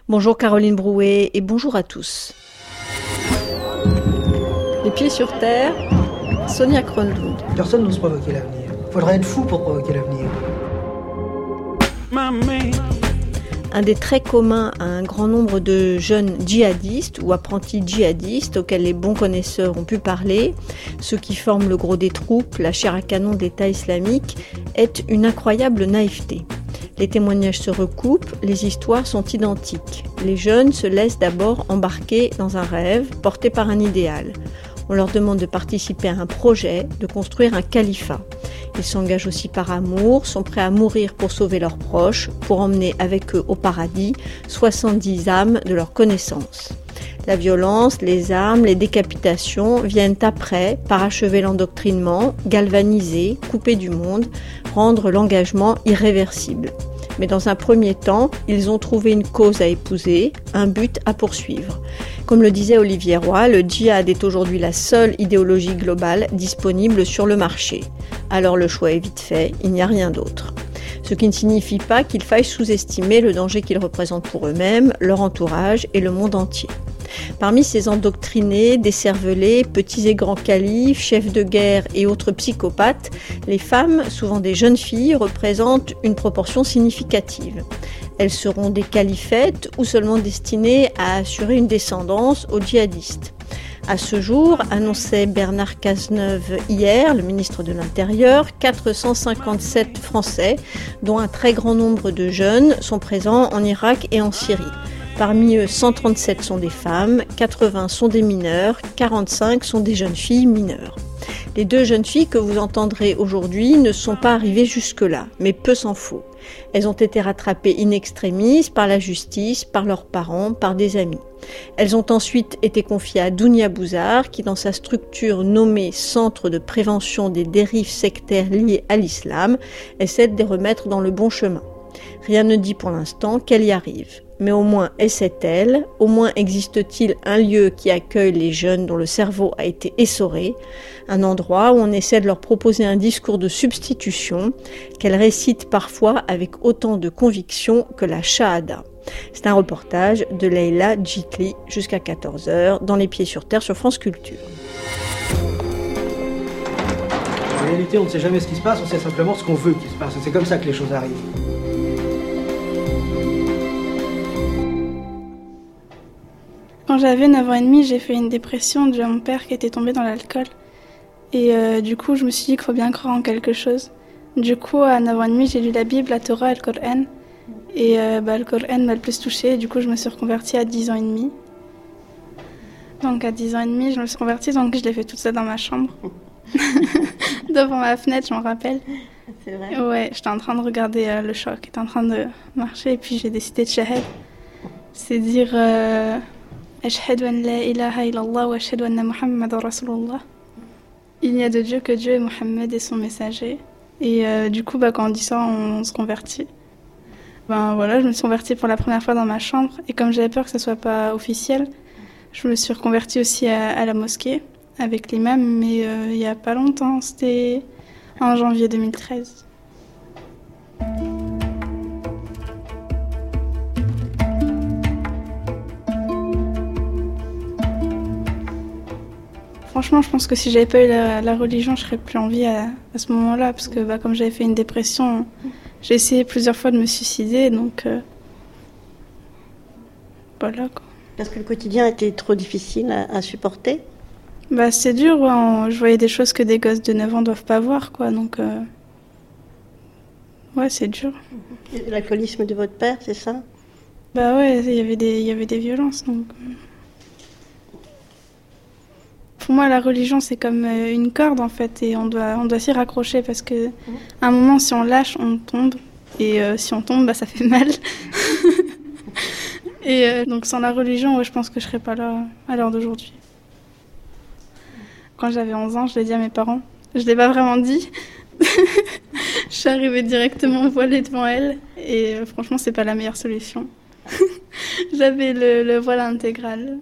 Bonjour Caroline Brouet et bonjour à tous. Les pieds sur terre, Sonia Kronlund. Personne n'ose provoquer l'avenir. Faudrait être fou pour provoquer l'avenir. Un des traits communs à un grand nombre de jeunes djihadistes ou apprentis djihadistes auxquels les bons connaisseurs ont pu parler, ceux qui forment le gros des troupes, la chair à canon de l'État islamique, est une incroyable naïveté. Les témoignages se recoupent, les histoires sont identiques. Les jeunes se laissent d'abord embarquer dans un rêve porté par un idéal. On leur demande de participer à un projet, de construire un califat. Ils s'engagent aussi par amour, sont prêts à mourir pour sauver leurs proches, pour emmener avec eux au paradis 70 âmes de leur connaissance. La violence, les armes, les décapitations viennent après parachever l'endoctrinement, galvaniser, couper du monde, rendre l'engagement irréversible. Mais dans un premier temps, ils ont trouvé une cause à épouser, un but à poursuivre. Comme le disait Olivier Roy, le djihad est aujourd'hui la seule idéologie globale disponible sur le marché. Alors le choix est vite fait, il n'y a rien d'autre. Ce qui ne signifie pas qu'il faille sous-estimer le danger qu'ils représentent pour eux-mêmes, leur entourage et le monde entier. Parmi ces endoctrinés, décervelés, petits et grands califes, chefs de guerre et autres psychopathes, les femmes, souvent des jeunes filles, représentent une proportion significative. Elles seront des califettes ou seulement destinées à assurer une descendance aux djihadistes. À ce jour, annonçait Bernard Cazeneuve hier, le ministre de l'Intérieur, 457 Français, dont un très grand nombre de jeunes, sont présents en Irak et en Syrie. Parmi eux, 137 sont des femmes, 80 sont des mineurs, 45 sont des jeunes filles mineures. Les deux jeunes filles que vous entendrez aujourd'hui ne sont pas arrivées jusque-là, mais peu s'en faut. Elles ont été rattrapées in extremis par la justice, par leurs parents, par des amis. Elles ont ensuite été confiées à Dounia Bouzar, qui dans sa structure nommée Centre de prévention des dérives sectaires liées à l'islam, essaie de les remettre dans le bon chemin. Rien ne dit pour l'instant qu'elle y arrive. Mais au moins essaie-t-elle, au moins existe-t-il un lieu qui accueille les jeunes dont le cerveau a été essoré, un endroit où on essaie de leur proposer un discours de substitution qu'elles récitent parfois avec autant de conviction que la shahada. C'est un reportage de Leïla Djitli jusqu'à 14h dans Les Pieds sur Terre sur France Culture. En réalité, on ne sait jamais ce qui se passe, on sait simplement ce qu'on veut qu'il se passe. C'est comme ça que les choses arrivent. Quand j'avais 9 ans et demi, j'ai fait une dépression due à mon père qui était tombé dans l'alcool. Et du coup, je me suis dit qu'il faut bien croire en quelque chose. Du coup, à 9 ans et demi, j'ai lu la Bible, la Torah et le Coran. Et le Coran m'a le plus touchée. Et du coup, je me suis reconvertie à 10 ans et demi. Donc à 10 ans et demi, je me suis reconvertie, donc je l'ai fait toute seule dans ma chambre. Devant ma fenêtre, je m'en rappelle. C'est vrai? Ouais, j'étais en train de regarder le choc, était en train de marcher. Et puis j'ai décidé de shahad. C'est dire... Ashhadu an la ilaha illallah wa ashhadu anna Muhammadan Rasulullah. Il n'y a de Dieu que Dieu et Mohammed est son messager. Et du coup, quand on dit ça, on se convertit. Voilà, je me suis convertie pour la première fois dans ma chambre. Et comme j'avais peur que ça soit pas officiel, je me suis reconvertie aussi à la mosquée avec l'imam. Mais il y a pas longtemps, c'était en janvier 2013. Franchement, je pense que si j'avais pas eu la religion, je serais plus en vie à ce moment-là, parce que comme j'avais fait une dépression, j'ai essayé plusieurs fois de me suicider, donc voilà quoi. Parce que le quotidien était trop difficile à supporter? C'est dur, ouais, je voyais des choses que des gosses de 9 ans doivent pas voir, quoi, donc ouais, c'est dur. Et l'alcoolisme de votre père, c'est ça? Ouais, il y avait des violences, donc... Pour moi, la religion, c'est comme une corde, en fait, et on doit s'y raccrocher, parce que à un moment, si on lâche, on tombe, et si on tombe, ça fait mal. Et donc, sans la religion, ouais, je pense que je serais pas là à l'heure d'aujourd'hui. Quand j'avais 11 ans, je l'ai dit à mes parents. Je l'ai pas vraiment dit. Je suis arrivée directement voilée devant elle, et franchement, c'est pas la meilleure solution. J'avais le voile intégral.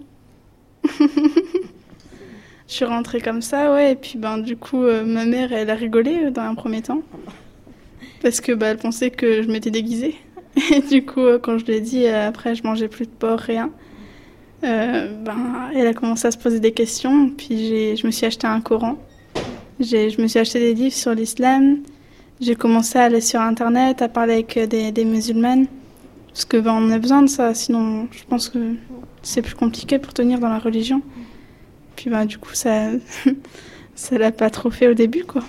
Je suis rentrée comme ça, ouais, et puis du coup, ma mère, elle a rigolé dans un premier temps, parce que elle pensait que je m'étais déguisée. Et du coup, quand je lui ai dit, après, je mangeais plus de porc, rien. Elle a commencé à se poser des questions. Puis je me suis acheté un Coran. Je me suis acheté des livres sur l'islam. J'ai commencé à aller sur Internet, à parler avec des musulmanes. Parce que on a besoin de ça, sinon je pense que c'est plus compliqué pour tenir dans la religion. Puis du coup, ça l'a pas trop fait au début, quoi.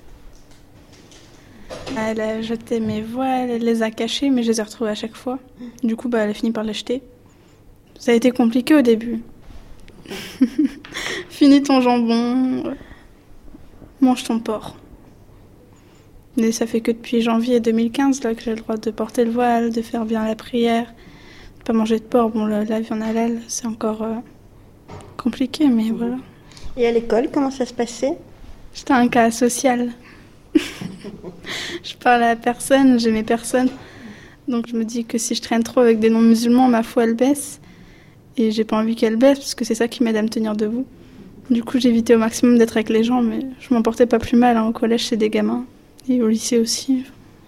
Elle a jeté mes voiles, elle les a cachés, mais je les ai retrouvés à chaque fois. Du coup, elle a fini par les jeter. Ça a été compliqué au début. Finis ton jambon, mange ton porc. Mais ça fait que depuis janvier 2015 là, que j'ai le droit de porter le voile, de faire bien la prière, de pas manger de porc. Bon, la viande halal, c'est encore compliqué, mais voilà. Et à l'école, comment ça se passait? J'étais un cas social. Je parlais à personne, j'aimais personne. Donc je me dis que si je traîne trop avec des non-musulmans, ma foi elle baisse. Et j'ai pas envie qu'elle baisse parce que c'est ça qui m'aide à me tenir debout. Du coup, j'évitais au maximum d'être avec les gens, mais je m'en portais pas plus mal. Au collège, c'est des gamins. Et au lycée aussi.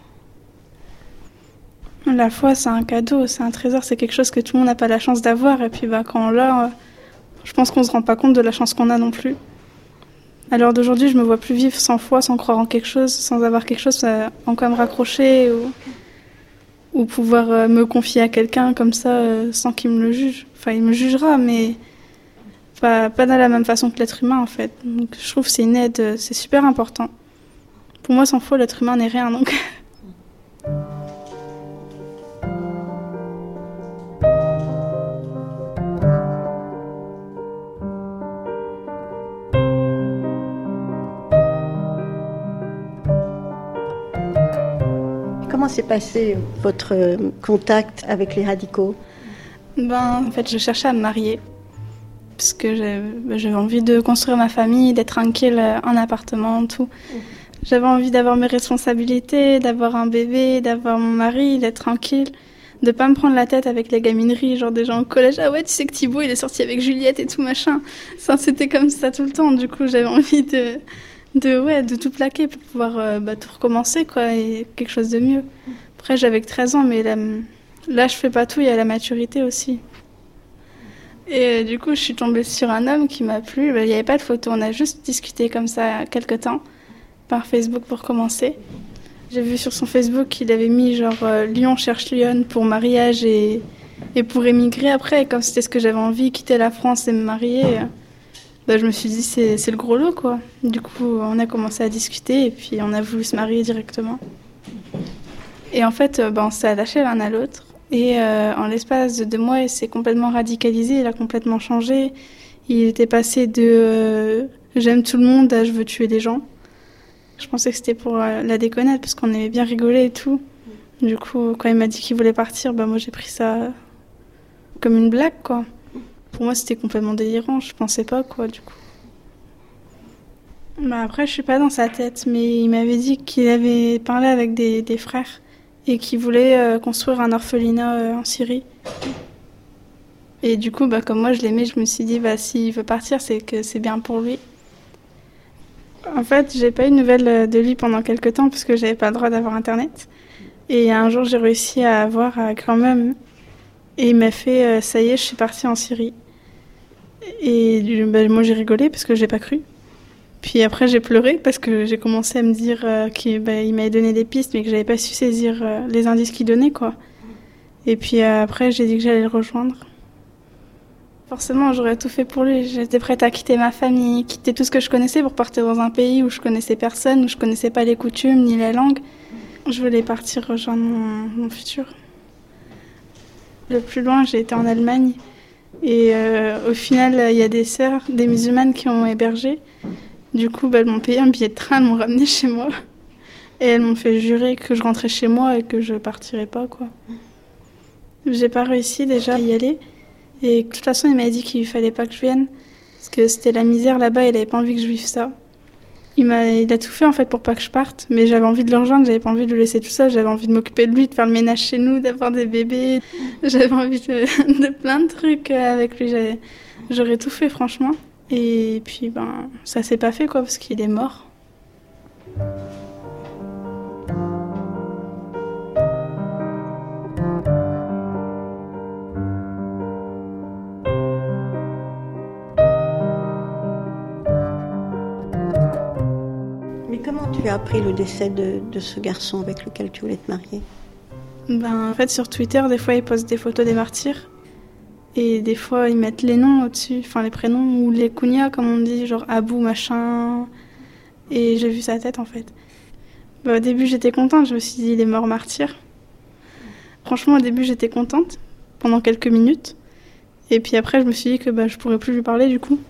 La foi, c'est un cadeau, c'est un trésor, c'est quelque chose que tout le monde n'a pas la chance d'avoir. Et puis quand on l'a, je pense qu'on se rend pas compte de la chance qu'on a non plus. À l'heure d'aujourd'hui, je me vois plus vivre sans foi, sans croire en quelque chose, sans avoir quelque chose en quoi me raccrocher ou pouvoir me confier à quelqu'un comme ça sans qu'il me le juge. Enfin, il me jugera, mais pas de la même façon que l'être humain en fait. Donc je trouve que c'est une aide, c'est super important. Pour moi, sans foi, l'être humain n'est rien, donc... Comment s'est passé votre contact avec les radicaux? En fait, je cherchais à me marier. Parce que j'avais envie de construire ma famille, d'être tranquille en appartement, tout. J'avais envie d'avoir mes responsabilités, d'avoir un bébé, d'avoir mon mari, d'être tranquille. De pas me prendre la tête avec les gamineries, genre des gens au collège. Ah ouais, tu sais que Thibaut, il est sorti avec Juliette et tout machin. Ça, c'était comme ça tout le temps. Du coup, j'avais envie de tout plaquer pour pouvoir tout recommencer, quoi, et quelque chose de mieux. Après, j'avais que 13 ans, mais là, je fais pas tout, il y a la maturité aussi. Et du coup, je suis tombée sur un homme qui m'a plu. Il n'y avait pas de photo, on a juste discuté comme ça quelques temps, par Facebook pour commencer. J'ai vu sur son Facebook qu'il avait mis genre Lyon cherche Lyon pour mariage et pour émigrer après. Et comme c'était ce que j'avais envie, quitter la France et me marier, je me suis dit c'est le gros lot, quoi. Du coup, on a commencé à discuter et puis on a voulu se marier directement. Et en fait, on s'est attachés l'un à l'autre. Et en l'espace de 2 mois, il s'est complètement radicalisé, il a complètement changé. Il était passé de j'aime tout le monde à je veux tuer des gens. Je pensais que c'était pour la déconnade, parce qu'on aimait bien rigoler et tout. Du coup, quand il m'a dit qu'il voulait partir, moi j'ai pris ça comme une blague, quoi. Pour moi, c'était complètement délirant, je pensais pas, quoi, du coup. Après, je suis pas dans sa tête, mais il m'avait dit qu'il avait parlé avec des frères et qu'il voulait construire un orphelinat en Syrie. Et du coup, comme moi je l'aimais, je me suis dit, s'il veut partir, c'est que c'est bien pour lui. En fait, j'ai pas eu de nouvelles de lui pendant quelques temps parce que j'avais pas le droit d'avoir Internet. Et un jour, j'ai réussi à avoir quand même. Et il m'a fait, ça y est, je suis partie en Syrie. Et moi, j'ai rigolé parce que j'ai pas cru. Puis après, j'ai pleuré parce que j'ai commencé à me dire qu'il m'avait donné des pistes, mais que j'avais pas su saisir les indices qu'il donnait, quoi. Et puis après, j'ai dit que j'allais le rejoindre. Forcément, j'aurais tout fait pour lui. J'étais prête à quitter ma famille, quitter tout ce que je connaissais pour partir dans un pays où je connaissais personne, où je connaissais pas les coutumes ni la langue. Je voulais partir rejoindre mon futur. Le plus loin, j'ai été en Allemagne. Et au final, il y a des sœurs, des musulmanes qui m'ont hébergée. Du coup, elles m'ont payé un billet de train, elles m'ont ramenée chez moi. Et elles m'ont fait jurer que je rentrais chez moi et que je partirais pas, quoi. J'ai pas réussi déjà à y aller. Et de toute façon, il m'a dit qu'il fallait pas que je vienne. Parce que c'était la misère là-bas, il avait pas envie que je vive ça. Il a tout fait en fait pour pas que je parte. Mais j'avais envie de le rejoindre, j'avais pas envie de le laisser tout seul. J'avais envie de m'occuper de lui, de faire le ménage chez nous, d'avoir des bébés. J'avais envie de plein de trucs avec lui. J'aurais tout fait franchement. Et puis ça s'est pas fait, quoi, parce qu'il est mort. Comment tu as appris le décès de ce garçon avec lequel tu voulais te marier? En fait, sur Twitter, des fois, ils postent des photos des martyrs. Et des fois, ils mettent les noms au-dessus, enfin les prénoms, ou les kunyas, comme on dit, genre Abou, machin. Et j'ai vu sa tête, en fait. Au début, j'étais contente, je me suis dit, il est mort martyr. Franchement, au début, j'étais contente, pendant quelques minutes. Et puis après, je me suis dit que je pourrais plus lui parler, du coup.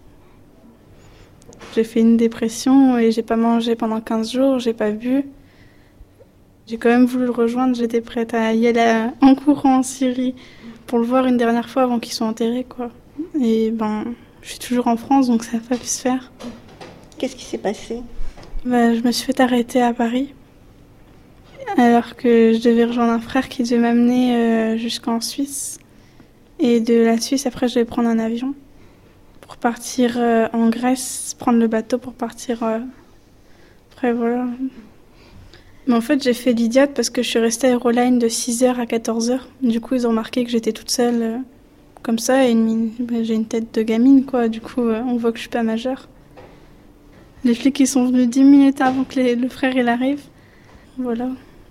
J'ai fait une dépression et j'ai pas mangé pendant 15 jours, j'ai pas bu. J'ai quand même voulu le rejoindre, j'étais prête à y aller en courant en Syrie pour le voir une dernière fois avant qu'il soit enterré, quoi. Et je suis toujours en France, donc ça n'a pas pu se faire. Qu'est-ce qui s'est passé? Je me suis fait arrêter à Paris, alors que je devais rejoindre un frère qui devait m'amener jusqu'en Suisse. Et de la Suisse, après, je devais prendre un avion pour partir en Grèce, prendre le bateau pour partir. Après, voilà. Mais en fait, j'ai fait l'idiote parce que je suis restée à Euroline de 6h à 14h. Du coup, ils ont remarqué que j'étais toute seule comme ça et j'ai une tête de gamine, quoi. Du coup, on voit que je suis pas majeure. Les flics, ils sont venus 10 minutes avant que le frère il arrive. Voilà.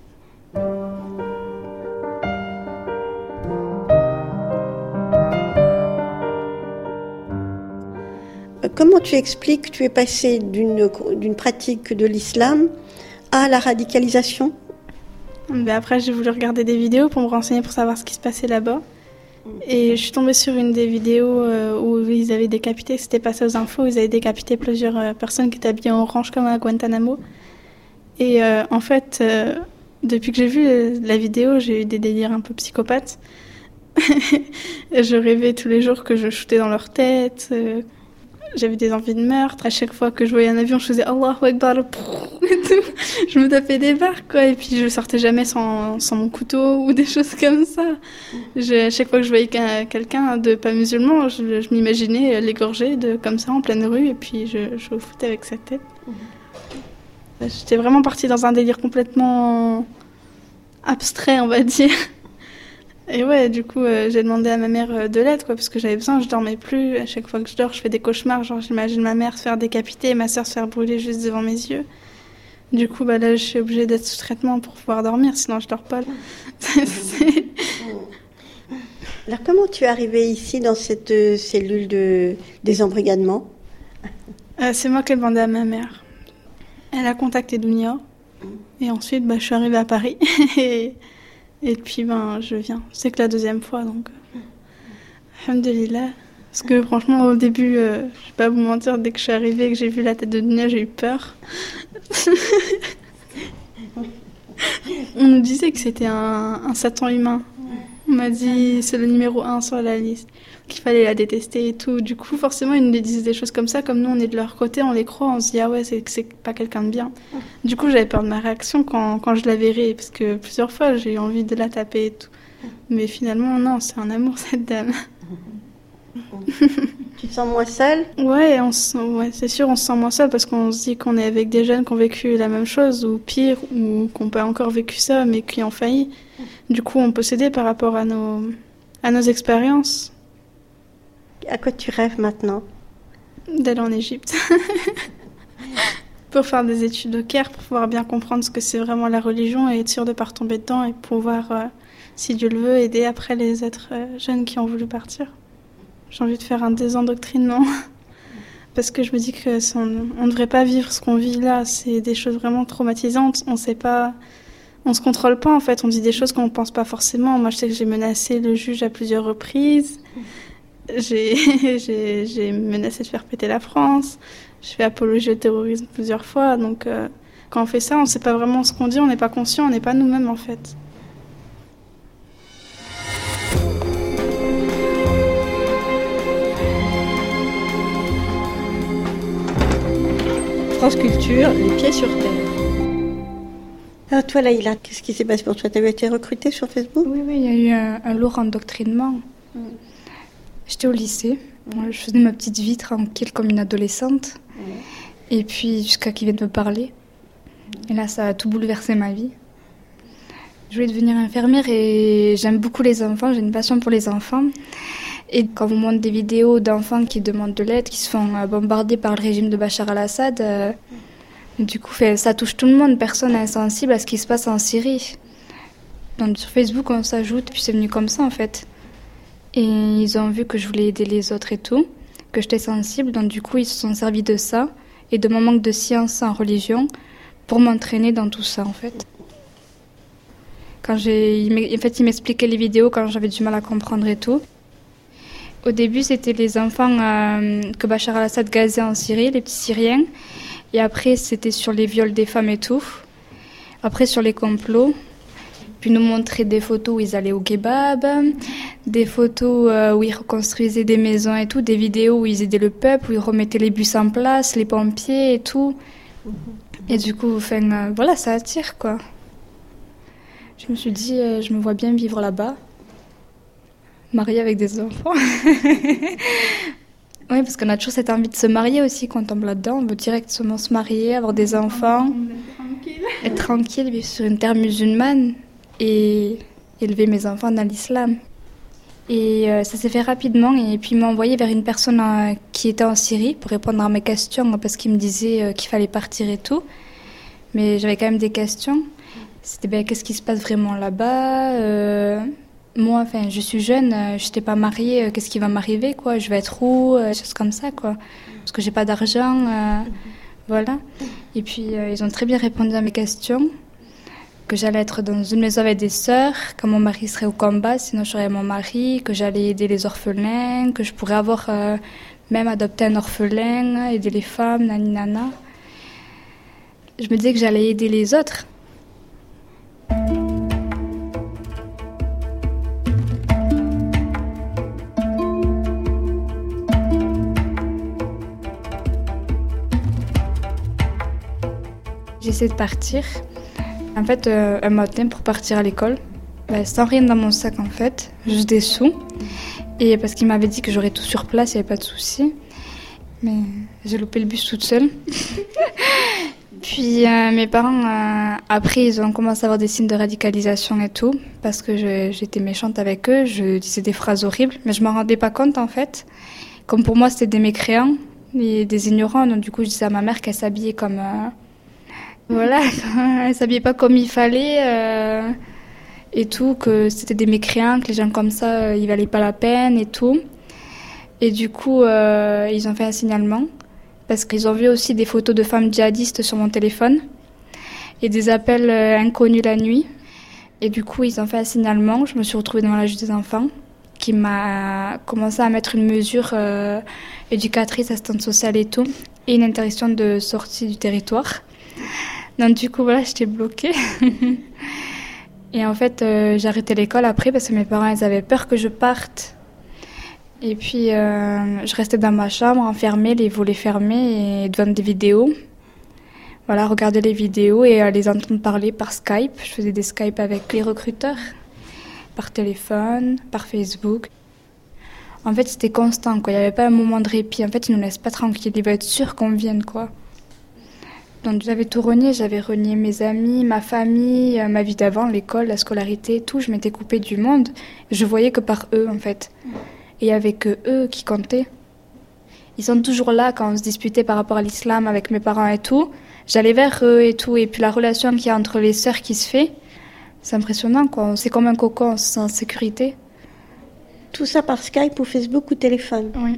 Comment tu expliques que tu es passé d'une pratique de l'islam à la radicalisation? Après, j'ai voulu regarder des vidéos pour me renseigner pour savoir ce qui se passait là-bas. Et je suis tombée sur une des vidéos où ils avaient décapité, c'était passé aux infos, ils avaient décapité plusieurs personnes qui étaient habillées en orange comme à Guantanamo. Et en fait, depuis que j'ai vu la vidéo, j'ai eu des délires un peu psychopathes. Je rêvais tous les jours que je shootais dans leur tête. J'avais des envies de meurtre. À chaque fois que je voyais un avion, je faisais Allahu Akbar. Je me tapais des barres, quoi. Et puis je sortais jamais sans mon couteau ou des choses comme ça. À chaque fois que je voyais quelqu'un de pas musulman, je m'imaginais l'égorger comme ça en pleine rue. Et puis je me foutais avec sa tête. J'étais vraiment partie dans un délire complètement abstrait, on va dire. Et ouais, du coup, j'ai demandé à ma mère de l'aide, quoi, parce que j'avais besoin, je dormais plus. À chaque fois que je dors, je fais des cauchemars. Genre, j'imagine ma mère se faire décapiter et ma sœur se faire brûler juste devant mes yeux. Du coup, là, je suis obligée d'être sous traitement pour pouvoir dormir, sinon je dors pas. Alors, comment tu es arrivée ici, dans cette cellule de désembrigadement? C'est moi qui ai demandé à ma mère. Elle a contacté Dounia. Et ensuite, je suis arrivée à Paris. Et puis, je viens. C'est que la deuxième fois, donc... Alhamdulillah. Parce que franchement, au début, je vais pas vous mentir, dès que je suis arrivée et que j'ai vu la tête de Dounia, j'ai eu peur. On nous disait que c'était un Satan humain. On m'a dit, c'est le numéro 1 sur la liste, qu'il fallait la détester et tout. Du coup, forcément, ils nous disaient des choses comme ça. Comme nous, on est de leur côté, on les croit, on se dit, ah ouais, c'est pas quelqu'un de bien. Du coup, j'avais peur de ma réaction quand je la verrai, parce que plusieurs fois, j'ai eu envie de la taper et tout. Mais finalement, non, c'est un amour, cette dame. Tu te sens moins seule? Ouais, c'est sûr, on se sent moins seule parce qu'on se dit qu'on est avec des jeunes qui ont vécu la même chose ou pire, ou qui n'ont pas encore vécu ça mais qui ont failli. Du coup, on peut s'aider par rapport à nos expériences. À quoi tu rêves maintenant? D'aller en Égypte. Pour faire des études au Caire, pour pouvoir bien comprendre ce que c'est vraiment la religion et être sûr de ne pas retomber dedans et pouvoir, si Dieu le veut, aider après les autres jeunes qui ont voulu partir. J'ai envie de faire un désendoctrinement parce que je me dis que on ne devrait pas vivre ce qu'on vit là. C'est des choses vraiment traumatisantes. On sait pas, on se contrôle pas en fait. On dit des choses qu'on ne pense pas forcément. Moi, je sais que j'ai menacé le juge à plusieurs reprises. J'ai menacé de faire péter la France. Je fais apologie au terrorisme plusieurs fois. Donc, quand on fait ça, on ne sait pas vraiment ce qu'on dit. On n'est pas conscient. On n'est pas nous-mêmes en fait. France Culture, les pieds sur terre. Alors toi, Laïla, qu'est-ce qui s'est passé pour toi? Tu avais été recrutée sur Facebook? Oui, il y a eu un lourd endoctrinement. J'étais au lycée. Je faisais ma petite vie tranquille comme une adolescente. Et puis, jusqu'à qu'ils viennent me parler. Et là, ça a tout bouleversé ma vie. Je voulais devenir infirmière et j'aime beaucoup les enfants. J'ai une passion pour les enfants. Et quand on montre des vidéos d'enfants qui demandent de l'aide, qui se font bombarder par le régime de Bachar al-Assad, Du coup, ça touche tout le monde. Personne n'est insensible à ce qui se passe en Syrie. Donc sur Facebook, on s'ajoute, puis c'est venu comme ça en fait. Et ils ont vu que je voulais aider les autres et tout, que j'étais sensible. Donc du coup, ils se sont servis de ça et de mon manque de science en religion pour m'entraîner dans tout ça en fait. Ils m'expliquaient les vidéos quand j'avais du mal à comprendre et tout. Au début, c'était les enfants que Bachar al-Assad gazait en Syrie, les petits Syriens. Et après, c'était sur les viols des femmes et tout. Après, sur les complots. Puis nous montrer des photos où ils allaient au kebab, des photos où ils reconstruisaient des maisons et tout, des vidéos où ils aidaient le peuple, où ils remettaient les bus en place, les pompiers et tout. Et du coup, voilà, ça attire, quoi. Je me suis dit, je me vois bien vivre là-bas, mariée avec des enfants. Oui, parce qu'on a toujours cette envie de se marier aussi quand on tombe là-dedans. On veut directement se marier, avoir des enfants, être tranquille, vivre sur une terre musulmane et élever mes enfants dans l'islam. Et ça s'est fait rapidement et puis il m'a envoyé vers une personne qui était en Syrie pour répondre à mes questions parce qu'il me disait qu'il fallait partir et tout. Mais j'avais quand même des questions. C'était qu'est-ce qui se passe vraiment là-bas moi, je suis jeune, je n'étais pas mariée, qu'est-ce qui va m'arriver, quoi? Je vais être où? Des choses comme ça, quoi. Parce que j'ai pas d'argent, voilà. Et puis, ils ont très bien répondu à mes questions. Que j'allais être dans une maison avec des sœurs, que mon mari serait au combat, sinon j'aurais mon mari, que j'allais aider les orphelins, que je pourrais avoir même adopté un orphelin, aider les femmes, nana. Je me disais que j'allais aider les autres. J'essaie de partir. En fait, un matin pour partir à l'école, sans rien dans mon sac en fait, juste des sous. Et parce qu'il m'avait dit que j'aurais tout sur place, il n'y avait pas de souci. Mais j'ai loupé le bus toute seule. Puis mes parents, après, ils ont commencé à avoir des signes de radicalisation et tout, parce que j'étais méchante avec eux, je disais des phrases horribles, mais je m'en rendais pas compte en fait. Comme pour moi, c'était des mécréants et des ignorants, donc du coup, je disais à ma mère qu'elle s'habillait comme... Voilà, elle s'habillait pas comme il fallait et tout, que c'était des mécréants, que les gens comme ça, ils valaient pas la peine et tout. Et du coup, ils ont fait un signalement parce qu'ils ont vu aussi des photos de femmes djihadistes sur mon téléphone et des appels inconnus la nuit. Et du coup, ils ont fait un signalement. Je me suis retrouvée devant la juge des enfants qui m'a commencé à mettre une mesure éducatrice, assistante sociale et tout, et une interdiction de sortie du territoire. Donc du coup, voilà, j'étais bloquée. Et en fait, j'ai arrêté l'école après parce que mes parents, ils avaient peur que je parte. Et puis, je restais dans ma chambre, enfermée, les volets fermés et devant des vidéos. Voilà, regarder les vidéos et les entendre parler par Skype. Je faisais des Skype avec les recruteurs, par téléphone, par Facebook. En fait, c'était constant, quoi. Il n'y avait pas un moment de répit. En fait, ils ne nous laissent pas tranquilles. Ils veulent être sûrs qu'on vienne, quoi. Donc j'avais tout renié, j'avais renié mes amis, ma famille, ma vie d'avant, l'école, la scolarité, tout. Je m'étais coupée du monde. Je voyais que par eux, en fait. Et il n'y avait que eux qui comptaient. Ils sont toujours là quand on se disputait par rapport à l'islam avec mes parents et tout. J'allais vers eux et tout. Et puis la relation qu'il y a entre les sœurs qui se fait, c'est impressionnant, quoi. C'est comme un cocon, on se sent en sécurité. Tout ça par Skype ou Facebook ou téléphone? Oui.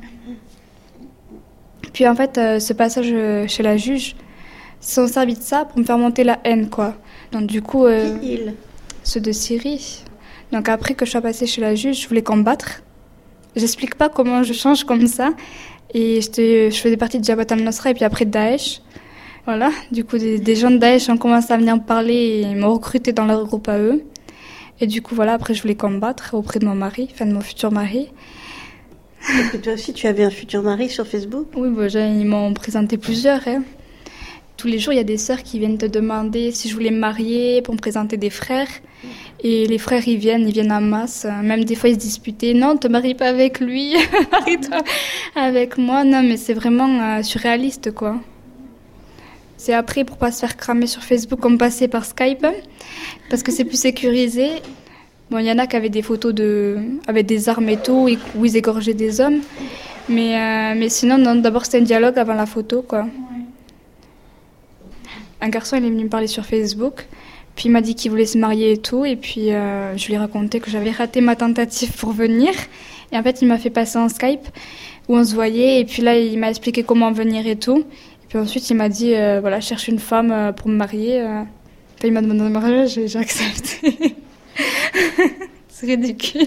Puis en fait, ce passage chez la juge, ils se sont servis de ça pour me faire monter la haine, quoi. Donc du coup... ceux de Syrie. Donc après que je sois passée chez la juge, je voulais combattre. J'explique pas comment je change comme ça. Et je faisais partie de Jabhat al-Nusra et puis après Daesh. Voilà, du coup des gens de Daesh ont commencé à venir me parler et m'ont recruté dans leur groupe à eux. Et du coup voilà, après je voulais combattre auprès de mon mari, enfin de mon futur mari. Parce que toi aussi tu avais un futur mari sur Facebook? Oui, ils m'ont présenté plusieurs, hein. Tous les jours, il y a des sœurs qui viennent te demander si je voulais me marier pour me présenter des frères. Et les frères, ils viennent en masse. Même des fois, ils se disputaient. Non, ne te marie pas avec lui. Marie-toi avec moi. Non, mais c'est vraiment surréaliste, quoi. C'est après, pour pas se faire cramer sur Facebook, qu'on passait par Skype. Parce que c'est plus sécurisé. Bon, il y en a qui avaient des photos avec des armes et tout, où ils égorgeaient des hommes. Mais sinon, non, d'abord, c'était un dialogue avant la photo, quoi. un garçon il est venu me parler sur Facebook. Puis il m'a dit qu'il voulait se marier et tout. Et puis je lui ai raconté que j'avais raté ma tentative pour venir. Et en fait, il m'a fait passer en Skype où on se voyait. Et puis là, il m'a expliqué comment venir et tout. Et puis ensuite, il m'a dit, voilà, je cherche une femme pour me marier. Puis il m'a demandé un mariage et j'ai accepté. C'est ridicule.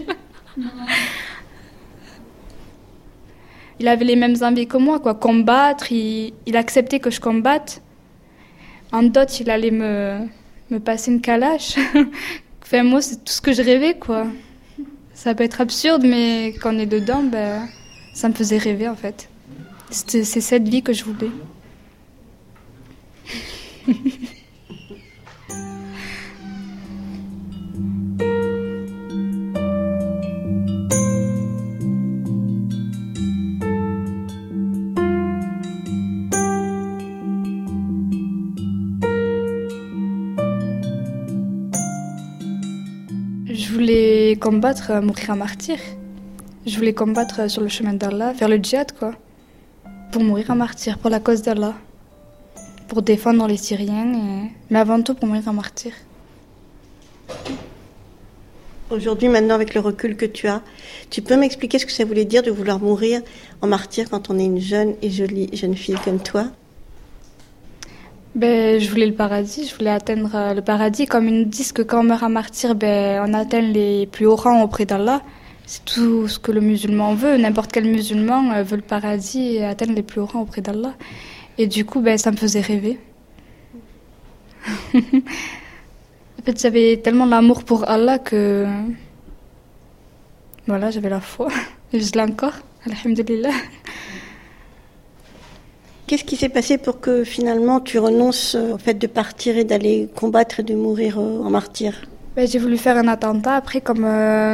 Il avait les mêmes envies que moi, quoi. Combattre, il acceptait que je combatte. En dot, il allait me passer une calache. Enfin, moi, c'est tout ce que je rêvais, quoi. Ça peut être absurde, mais quand on est dedans, ben, ça me faisait rêver, en fait. C'est cette vie que je voulais. Je voulais combattre, mourir un martyr. Je voulais combattre sur le chemin d'Allah, faire le djihad, quoi. Pour mourir un martyr, pour la cause d'Allah. Pour défendre les Syriens, mais avant tout pour mourir un martyr. Aujourd'hui, maintenant, avec le recul que tu as, tu peux m'expliquer ce que ça voulait dire de vouloir mourir en martyr quand on est une jeune et jolie jeune fille comme toi? Ben, je voulais le paradis, je voulais atteindre le paradis. Comme ils nous disent que quand on meurt en martyr, ben, on atteint les plus hauts rangs auprès d'Allah. C'est tout ce que le musulman veut. N'importe quel musulman veut le paradis et atteindre les plus hauts rangs auprès d'Allah. Et du coup, ben, ça me faisait rêver. En fait, j'avais tellement l'amour pour Allah que... Voilà, j'avais la foi. Et je l'ai encore, alhamdulillah. Qu'est-ce qui s'est passé pour que finalement tu renonces au fait de partir et d'aller combattre et de mourir en martyr? Ben, j'ai voulu faire un attentat. Après, comme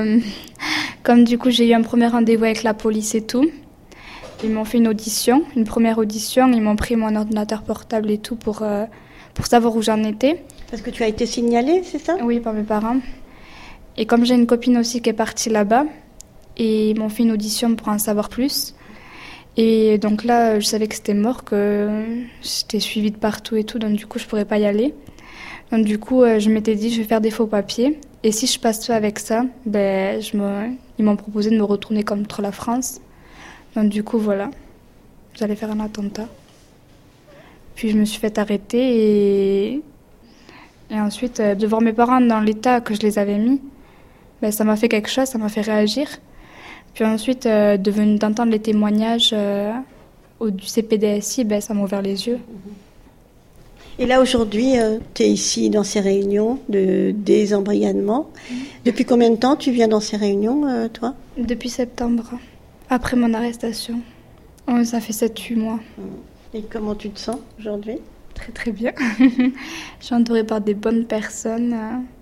du coup j'ai eu un premier rendez-vous avec la police et tout, ils m'ont fait une première audition. Ils m'ont pris mon ordinateur portable et tout pour savoir où j'en étais. Parce que tu as été signalée, c'est ça? Oui, par mes parents. Et comme j'ai une copine aussi qui est partie là-bas, et ils m'ont fait une audition pour en savoir plus. Et donc là, je savais que c'était mort, que j'étais suivie de partout et tout, donc du coup, je pourrais pas y aller. Donc du coup, je m'étais dit, je vais faire des faux papiers. Et si je passe pas avec ça, ben, ils m'ont proposé de me retourner contre la France. Donc du coup, voilà, j'allais faire un attentat. Puis je me suis fait arrêter et ensuite, de voir mes parents dans l'état que je les avais mis, ben, ça m'a fait quelque chose, ça m'a fait réagir. Puis ensuite, d'entendre les témoignages du CPDSI, ben, ça m'a ouvert les yeux. Et là, aujourd'hui, tu es ici dans ces réunions de désembrigadement. Depuis combien de temps tu viens dans ces réunions, toi? Depuis septembre, après mon arrestation. Oh, ça fait 7-8 mois. Et comment tu te sens aujourd'hui? Très très bien. Je suis entourée par des bonnes personnes.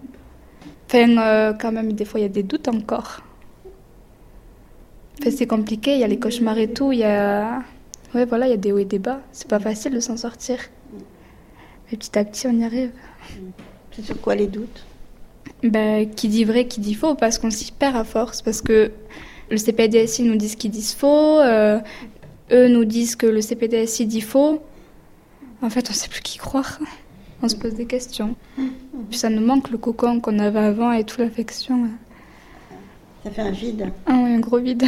Enfin, quand même, des fois, il y a des doutes encore. Enfin, c'est compliqué, il y a les cauchemars et tout, il y a... Ouais, voilà, il y a des hauts et des bas. C'est pas facile de s'en sortir. Mais petit à petit, on y arrive. C'est sur quoi les doutes? Ben, qui dit vrai, qui dit faux, parce qu'on s'y perd à force. Parce que le CPDSI nous dit qu'ils disent faux, eux nous disent que le CPDSI dit faux. En fait, on sait plus qui croire. On se pose des questions. Puis ça nous manque le cocon qu'on avait avant et toute l'affection. Ça fait un vide. Ah oui, un gros vide.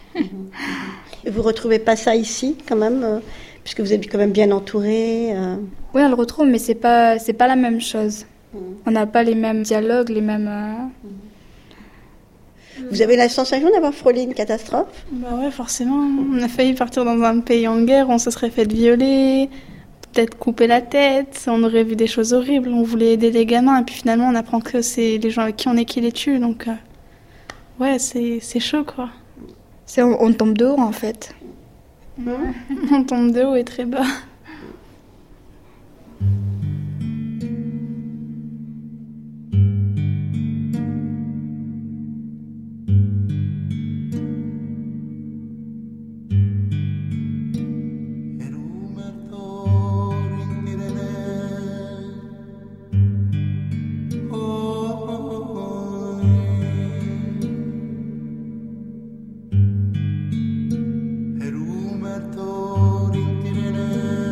Et vous retrouvez pas ça ici, quand même, puisque vous êtes quand même bien entouré. Oui, on le retrouve, mais c'est pas la même chose. On n'a pas les mêmes dialogues, les mêmes... Vous avez la sensation d'avoir frôlé une catastrophe? Bah ouais, forcément. On a failli partir dans un pays en guerre, on se serait fait violer, peut-être couper la tête, on aurait vu des choses horribles, on voulait aider les gamins, et puis finalement on apprend que c'est les gens avec qui on est qui les tuent, donc ouais, c'est chaud, quoi. On tombe de haut, en fait. On tombe de haut et très bas. Erumerto rintirene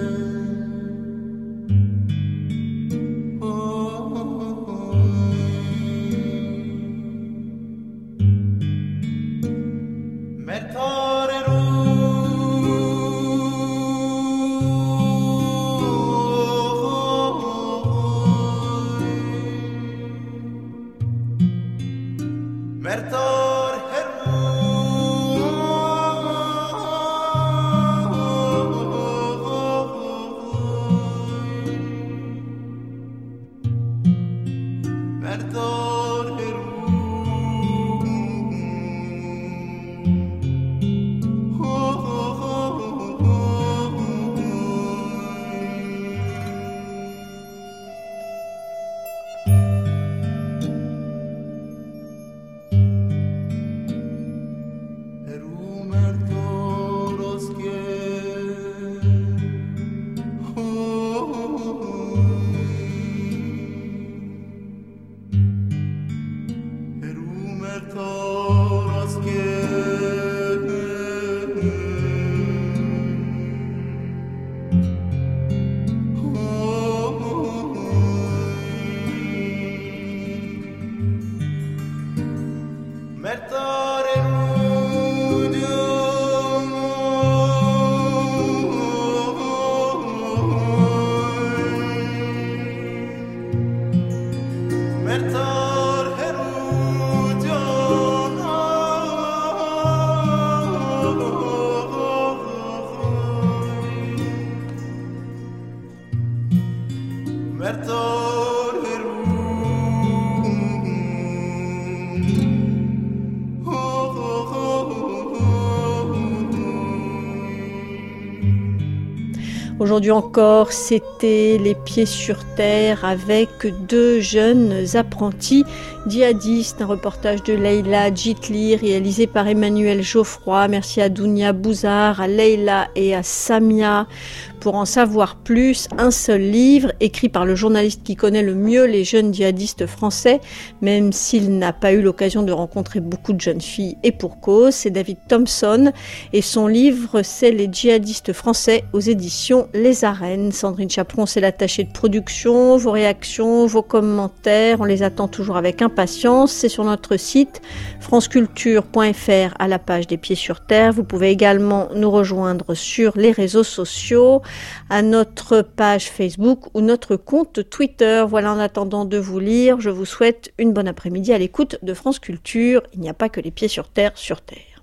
Aujourd'hui encore, c'était Les Pieds sur Terre avec deux jeunes apprentis djihadistes. Un reportage de Leïla Djitli réalisé par Emmanuel Geoffroy. Merci à Dounia Bouzar, à Leïla et à Samia. Pour en savoir plus, un seul livre écrit par le journaliste qui connaît le mieux les jeunes djihadistes français, même s'il n'a pas eu l'occasion de rencontrer beaucoup de jeunes filles, et pour cause, c'est David Thompson et son livre c'est Les djihadistes français aux éditions Les Arènes. Sandrine Chaperon, c'est l'attachée de production. Vos réactions, vos commentaires, on les attend toujours avec impatience. C'est sur notre site franceculture.fr à la page des Pieds sur Terre. Vous pouvez également nous rejoindre sur les réseaux sociaux, à notre page Facebook ou notre compte Twitter. Voilà, en attendant de vous lire, je vous souhaite une bonne après-midi à l'écoute de France Culture. Il n'y a pas que les pieds sur terre sur Terre.